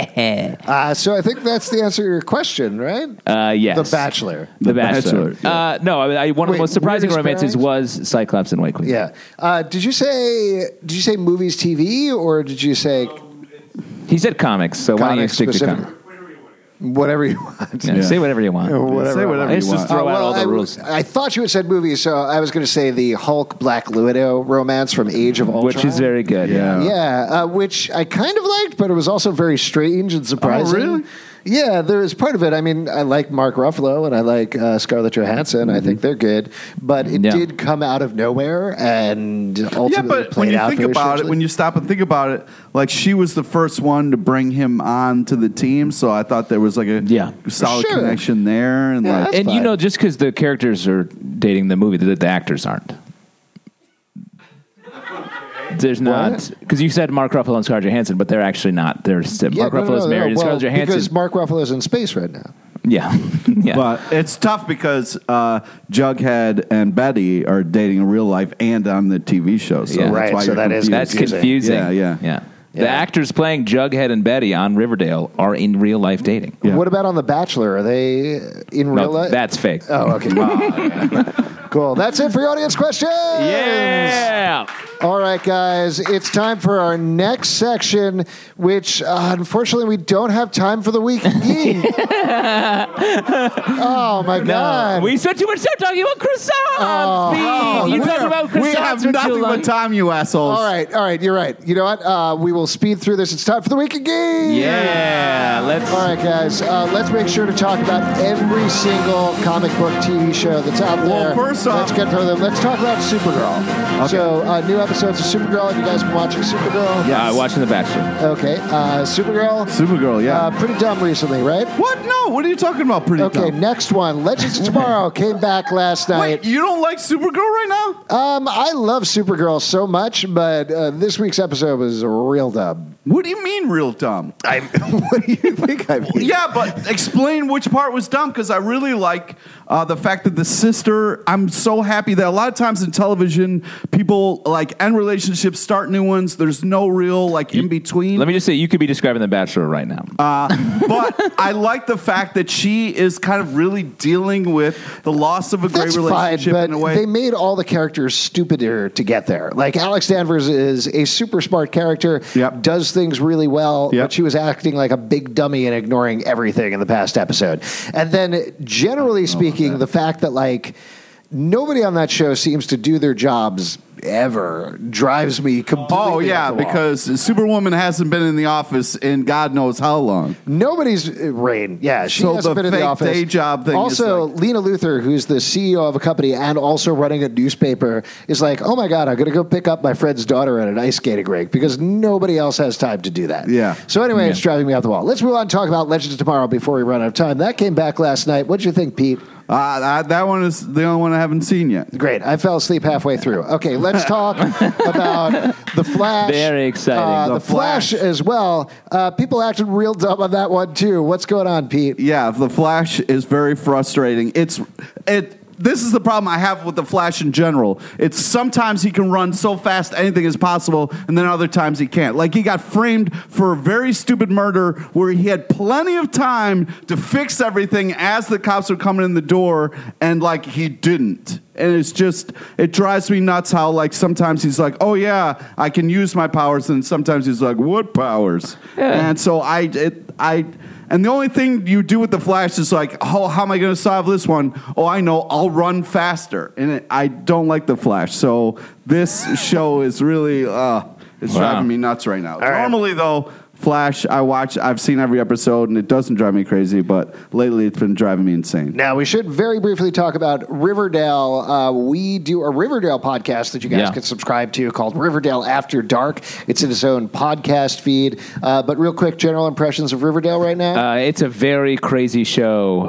I think that's the answer to your question, right? Yes. The Bachelor. The Bachelor. Yeah. No, one of the most surprising weirdest romances pairings? was Cyclops and White Queen. Yeah. Did you say movies, TV, or did you say He said comics, so why don't you comics stick to specific? comics? Whatever you want. Yeah, say whatever you want. Say whatever Let's you just want. throw out all the rules. I thought you had said movies, so I was going to say the Hulk Black Widow romance from Age of Ultron. Which is very good. Yeah. Yeah, which I kind of liked, but it was also very strange and surprising. Oh, really? Yeah, there is part of it. I mean, I like Mark Ruffalo and I like Scarlett Johansson. I think they're good, but it did come out of nowhere and ultimately Yeah, but played when you out think very about it, strangely. when you stop and think about it, like she was the first one to bring him on to the team, so I thought there was like a solid Sure. connection there, and Yeah, like that's And fine. you know, just because the characters are dating the movie, the actors aren't. There's not, because you said Mark Ruffalo and Scarlett Johansson, but they're actually not. Mark Ruffalo's married and Scarlett Johansson. because Mark Ruffalo's in space right now. Yeah. Yeah. But it's tough because Jughead and Betty are dating in real life and on the TV show. So Yeah. that's Right, why so you're that is confused. That's confusing. confusing. Yeah. The actors playing Jughead and Betty on Riverdale are in real life dating. Yeah. What about on The Bachelor? Are they in real life? That's fake. Oh, okay. Cool. That's it for your audience questions. Yeah. All right, guys. It's time for our next section, which unfortunately we don't have time for the week geek. Oh my God! We spent too much time talking about croissants. You talking about croissants We have for too nothing long. but time, you assholes. All right. You're right. You know what? We will speed through this. It's time for the week of geek. Yeah. Let's. All right, guys. Let's make sure to talk about every single comic book TV show that's out there. Well, first off, let's get through them. Let's talk about Supergirl. Okay. So, new episodes of Supergirl. Have you guys been watching Supergirl? Yeah. Watching The Bachelor. Okay. Supergirl. Yeah. Pretty dumb recently, right? What? No. What are you talking about? Pretty Okay. dumb? Next one. Legends of Tomorrow came back last night. Wait, you don't like Supergirl right now? I love Supergirl so much, but this week's episode was real dumb. What do you mean, real dumb? What do you think I mean? Yeah, but explain which part was dumb, because I really like the fact that the sister, I'm so happy that a lot of times in television, people like end relationships, start new ones. There's no real like in between. Let me just say, you could be describing The Bachelor right now. But I like the fact that she is kind of really dealing with the loss of a great That's relationship fine, in a but way. they made all the characters stupider to get there. Like Alex Danvers is a super smart character, Yep. does things really well, Yep. but she was acting like a big dummy and ignoring everything in the past episode. And then, generally speaking, the fact that like nobody on that show seems to do their jobs ever drives me completely. Oh yeah, up the wall. because Superwoman hasn't been in the office in God knows how long. Nobody's reign. Yeah, she So hasn't the been in the fake office. day job thing is Also, like- Lena Luthor, who's the CEO of a company and also running a newspaper, is like, oh my God, I'm going to go pick up my friend's daughter at an ice skating rink because nobody else has time to do that. Yeah. So anyway, it's driving me out the wall. Let's move on and talk about Legends of Tomorrow before we run out of time. That came back last night. What'd you think, Pete? That one is the only one I haven't seen yet. Great. I fell asleep halfway through. Okay, let's talk about The Flash. Very exciting. The Flash as well. People acted real dumb on that one, too. What's going on, Pete? Yeah, the Flash is very frustrating. This is the problem I have with the Flash in general. It's sometimes he can run so fast anything is possible, and then other times he can't. Like he got framed for a very stupid murder where he had plenty of time to fix everything as the cops were coming in the door, and like he didn't. And it drives me nuts how like sometimes he's like, oh yeah, I can use my powers, and sometimes he's like, what powers? Yeah. And so and the only thing you do with the Flash is like, oh, how am I going to solve this one? Oh, I know, I'll run faster. And I don't like the Flash. So this show is really, it's driving me nuts right now. Normally, though, Flash, I've seen every episode, and it doesn't drive me crazy, but lately it's been driving me insane. Now, we should very briefly talk about Riverdale. We do a Riverdale podcast that you guys can subscribe to called Riverdale After Dark. It's in its own podcast feed. But real quick, general impressions of Riverdale right now? It's a very crazy show.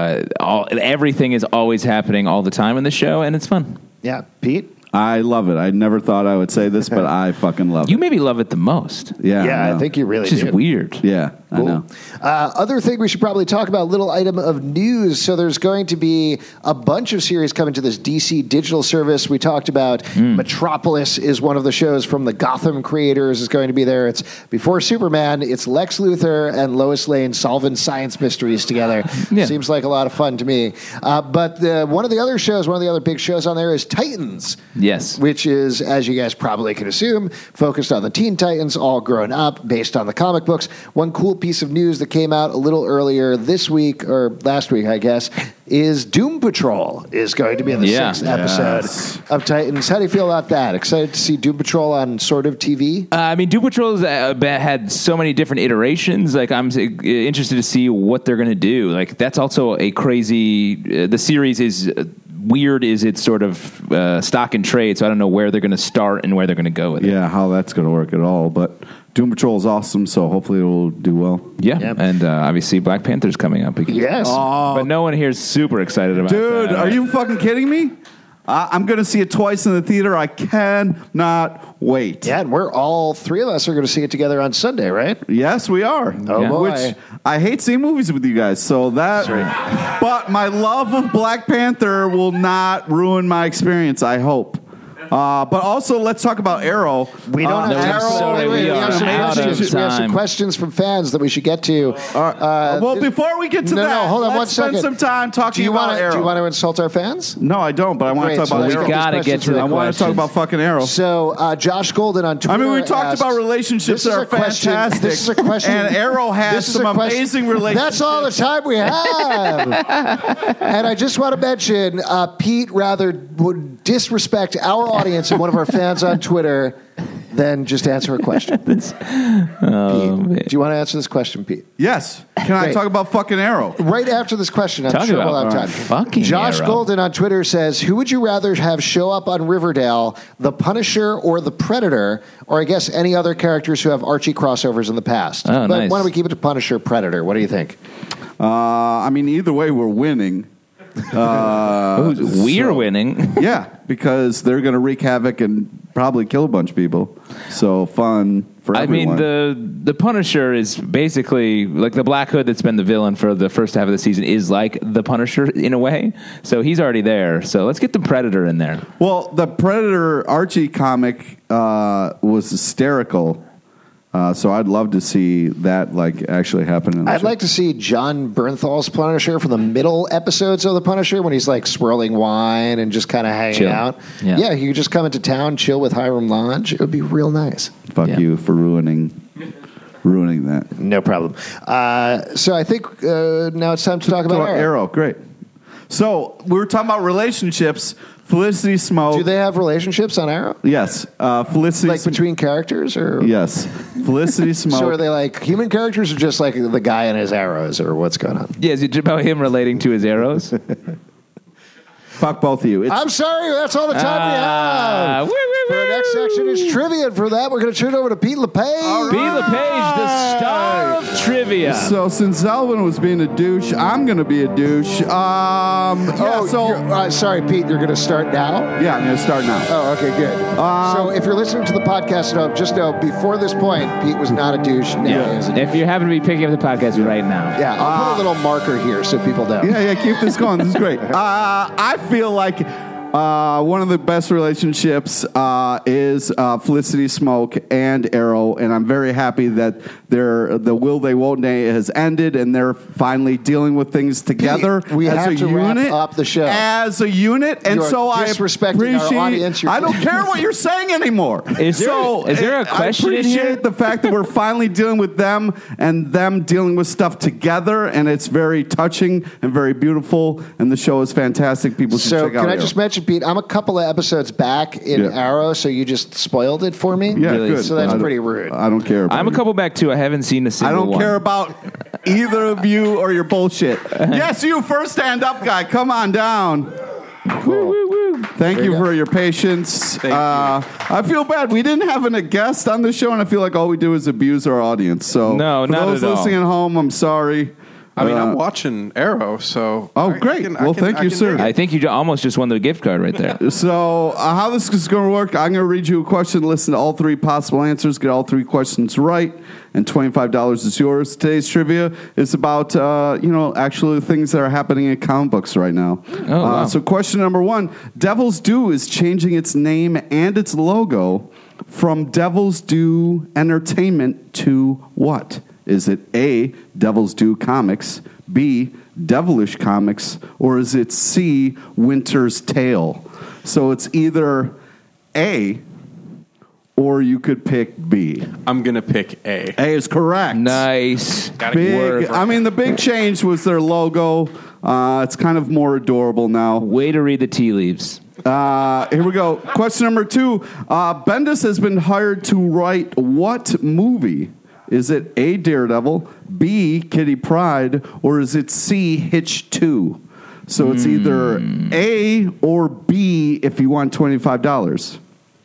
Everything is always happening all the time in the show, and it's fun. Yeah. Pete? I love it. I never thought I would say this, but I fucking love You it. maybe love it the most. Yeah, I think you really Which is do. weird. Yeah, I know. Other thing we should probably talk about, little item of news. So there's going to be a bunch of series coming to this DC digital service. We talked about Metropolis is one of the shows from the Gotham creators is going to be there. It's before Superman. It's Lex Luthor and Lois Lane solving science mysteries together. Yeah. Seems like a lot of fun to me. But one of the other big shows on there is Titans. Yes. Which is, as you guys probably can assume, focused on the Teen Titans, all grown up, based on the comic books. One cool piece of news that came out a little earlier this week, or last week, I guess, is Doom Patrol is going to be in the 6th episode of Titans. How do you feel about that? Excited to see Doom Patrol on sort of TV? Doom Patrol's had so many different iterations. Like, I'm interested to see what they're going to do. Like, that's also a crazy... the series is... weird is its sort of stock and trade, so I don't know where they're going to start and where they're going to go with it. Yeah, how that's going to work at all. But Doom Patrol is awesome, so hopefully it will do well. Yeah, Yep. and obviously Black Panther's coming up. Yes. But no one here is super excited about Dude, that. are you fucking kidding me? I'm going to see it twice in the theater. I cannot wait. Yeah, and all three of us are going to see it together on Sunday, right? Yes, we are. Oh, boy. Which I hate seeing movies with you guys, so that. But my love of Black Panther will not ruin my experience, I hope. But also, let's talk about Arrow. We don't have I'm Arrow. sorry, We we are have some out of questions. We have some time. questions from fans that we should get to. Well, before we get to No, that, hold on let's one spend second. some time talking about Arrow. Do you want to insult our fans? No, I don't, but I want to Great, talk so about let's Arrow. get Gotta these get questions to the I want to talk about fucking Arrow. So, Josh Golden on Twitter. I mean, we talked asked- about relationships This that is are a question- fantastic. This is a question. And Arrow has This is some a question- amazing relationships. That's all the time we have. And I just want to mention, Pete rather would disrespect our audience and one of our fans on Twitter than just answer a question. Pete, do you want to answer this question, Pete? Yes. Can I Great. talk about fucking Arrow? Right after this question, I'm Talk sure about we'll have time. fucking Josh Arrow. Golden on Twitter says, who would you rather have show up on Riverdale, the Punisher or the Predator, or I guess any other characters who have Archie crossovers in the past? Oh, But nice. why don't we keep it to Punisher, Predator? What do you think? I mean, either way, we're winning. We're winning. Yeah, because they're going to wreak havoc and probably kill a bunch of people. So fun for I mean, everyone. the Punisher is basically like the Black Hood that's been the villain for the first half of the season is like the Punisher in a way. So he's already there. So let's get the Predator in there. Well, the Predator Archie comic was hysterical. So I'd love to see that like actually happen. In the I'd show. like to see John Bernthal's Punisher for the middle episodes of the Punisher when he's like swirling wine and just kind of hanging Chill. out. Yeah. he could just come into town, chill with Hiram Lodge. It would be real nice. Fuck Yeah. you for ruining that. No problem. So I think now it's time to talk about Arrow. Great. So we were talking about relationships. Felicity Smoke. Do they have relationships on Arrow? Yes. Felicity Like between characters? Or? Yes. Felicity Smoke. So are they like human characters or just like the guy and his arrows or what's going on? Yeah, is it about him relating to his arrows? Fuck both of you. I'm sorry, that's all the time we have. For the next section is trivia, and for that, we're going to turn it over to Pete LePage. Pete LePage, the star of trivia. So since Elvin was being a douche, I'm going to be a douche. Sorry, Pete, you're going to start now? Yeah, I'm going to start now. Oh, okay, good. So if you're listening to the podcast, just know, before this point, Pete was not a douche. Now he is a douche. If you happen to be picking up the podcast right now. Yeah, I'll put a little marker here so people know. Yeah, keep this going. This is great. I feel like one of the best relationships is Felicity Smoke and Arrow, and I'm very happy that the will they won't they has ended, and they're finally dealing with things together. Pete, we have to wrap up the show as a unit, and so I disrespecting our audience. I don't care what you're saying anymore. Is there a question I in here? appreciate the fact that we're finally dealing with them and them dealing with stuff together, and it's very touching and very beautiful, and the show is fantastic. People should check out. Can I just mention, Pete, I'm a couple of episodes back in Arrow, so you just spoiled it for me. Yeah, really? Good. So that's pretty rude. I don't care about I'm a couple back too. I haven't seen a single one. I don't care about either of you or your bullshit. Yes, you first stand up guy. Come on down. Cool. Thank you for your patience. I feel bad. We didn't have a guest on the show, and I feel like all we do is abuse our audience. So no, for not those at all. listening at home, I'm sorry. I mean, I'm watching Arrow, so... Great. Thank you, sir. I think you almost just won the gift card right there. So how this is going to work, I'm going to read you a question, listen to all three possible answers, get all three questions right, and $25 is yours. Today's trivia is about, actually things that are happening in comic books right now. Wow. So question number one, Devil's Due is changing its name and its logo from Devil's Due Entertainment to what? Is it A, Devil's Due Comics, B, Devilish Comics, or is it C, Winter's Tale? So it's either A, or you could pick B. I'm going to pick A. A is correct. Nice. Big. I mean, the big change was their logo. It's kind of more adorable now. Way to read the tea leaves. Here we go. Question number two. Bendis has been hired to write what movie? Is it A, Daredevil, B, Kitty Pryde, or is it C, Hitch 2? So it's either A or B if you want $25.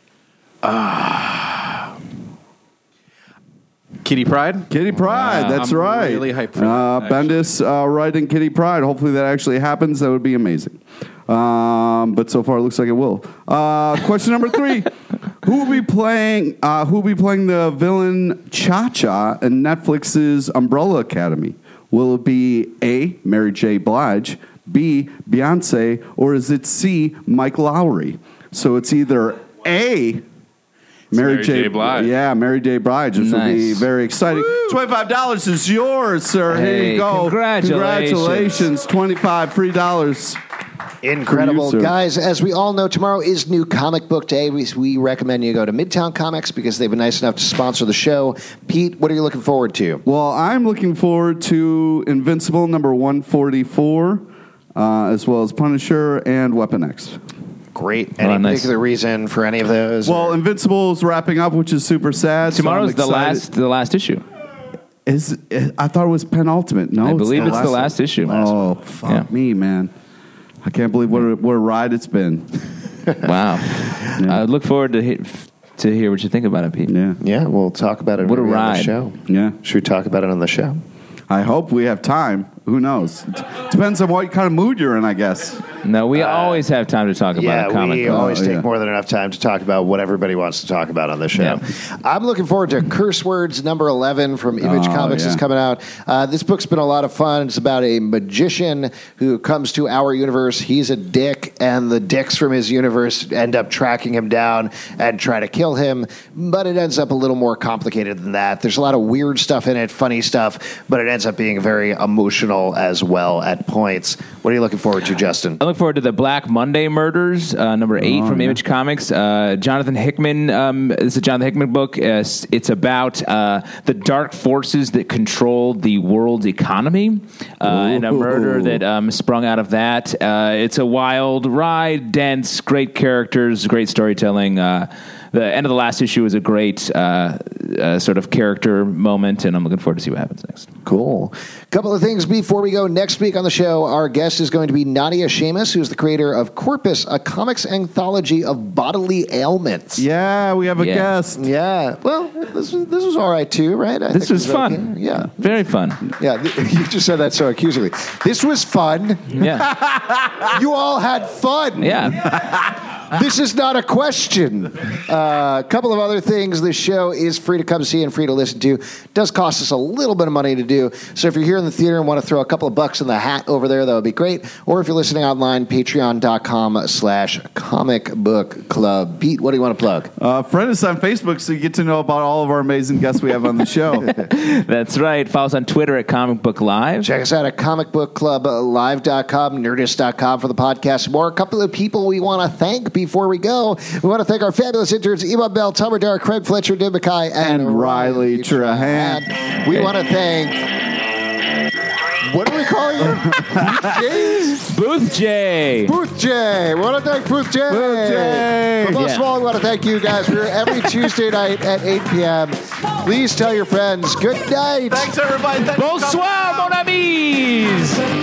Kitty Pryde? Kitty Pryde, that's I'm right. really hyped for that, Bendis writing Kitty Pryde. Hopefully that actually happens. That would be amazing. But so far it looks like it will. Question number three. Who will be playing the villain Cha-Cha in Netflix's Umbrella Academy? Will it be A, Mary J. Blige, B, Beyonce, or is it C, Mike Lowry? So it's either A, Mary J. Blige. Yeah, Mary J. Blige, which will be very exciting. $25 is yours, sir. Here you go. Congratulations. $25 free dollars. Incredible. Guys, as we all know, tomorrow is New Comic Book Day. We recommend you go to Midtown Comics because they've been nice enough to sponsor the show. Pete, what are you looking forward to? Well, I'm looking forward to Invincible number 144, as well as Punisher and Weapon X. Great. Any particular reason for any of those? Well, Invincible is wrapping up, which is super sad. Tomorrow's the last issue. I thought it was penultimate. No, I believe it's the last issue. Oh, fuck me, man. I can't believe what a ride it's been. Wow. I look forward to hear what you think about it, Pete. Yeah, we'll talk about it what a ride. on the show. Yeah. Should we talk about it on the show? I hope we have time. Who knows? Depends on what kind of mood you're in, I guess. No, we always have time to talk about a comic. We always take more than enough time to talk about what everybody wants to talk about on the show. Yeah. I'm looking forward to Curse Words number 11 from Image Comics is coming out. This book's been a lot of fun. It's about a magician who comes to our universe. He's a dick, and the dicks from his universe end up tracking him down and try to kill him. But it ends up a little more complicated than that. There's a lot of weird stuff in it, funny stuff, but it ends up being very emotional as well at points. What are you looking forward to, Justin? I'm look forward to the Black Monday Murders, number 8 from Image Comics. Jonathan Hickman. It's a Jonathan Hickman book. It's about the dark forces that control the world's economy and a murder that sprung out of that. It's a wild ride, dense, great characters, great storytelling. The end of the last issue was a great sort of character moment, and I'm looking forward to see what happens next. Cool. Couple of things before we go. Next week on the show, our guest is going to be Nadia Seamus, who's the creator of Corpus, a comics anthology of bodily ailments. Yeah, we have a guest. Yeah. Well, this was all right, too, right? This was fun. Okay. Yeah. Very fun. Yeah, you just said that so accusingly. This was fun. Yeah. You all had fun. Yeah. This is not a question. A couple of other things. This show is free to come see and free to listen to. It does cost us a little bit of money to do. So if you're here in the theater and want to throw a couple of bucks in the hat over there, that would be great. Or if you're listening online, patreon.com/comic book club. Pete, what do you want to plug? Friend us on Facebook so you get to know about all of our amazing guests we have on the show. That's right. Follow us on Twitter at Comic Book Live. Check us out at comicbookclublive.com, nerdist.com for the podcast. More. A couple of people we want to thank before we go. We want to thank our fabulous interns, Eva Bell, Tomer Dara, Craig Fletcher, Dib Mackay, and Riley Trahan. We want to thank... What do we call you? Booth J. Booth J. We want to thank Booth J. Booth J. But most of all, we want to thank you guys. We're every Tuesday night at 8 p.m. Please tell your friends. Good night. Thanks, everybody. Bonsoir, mon amis.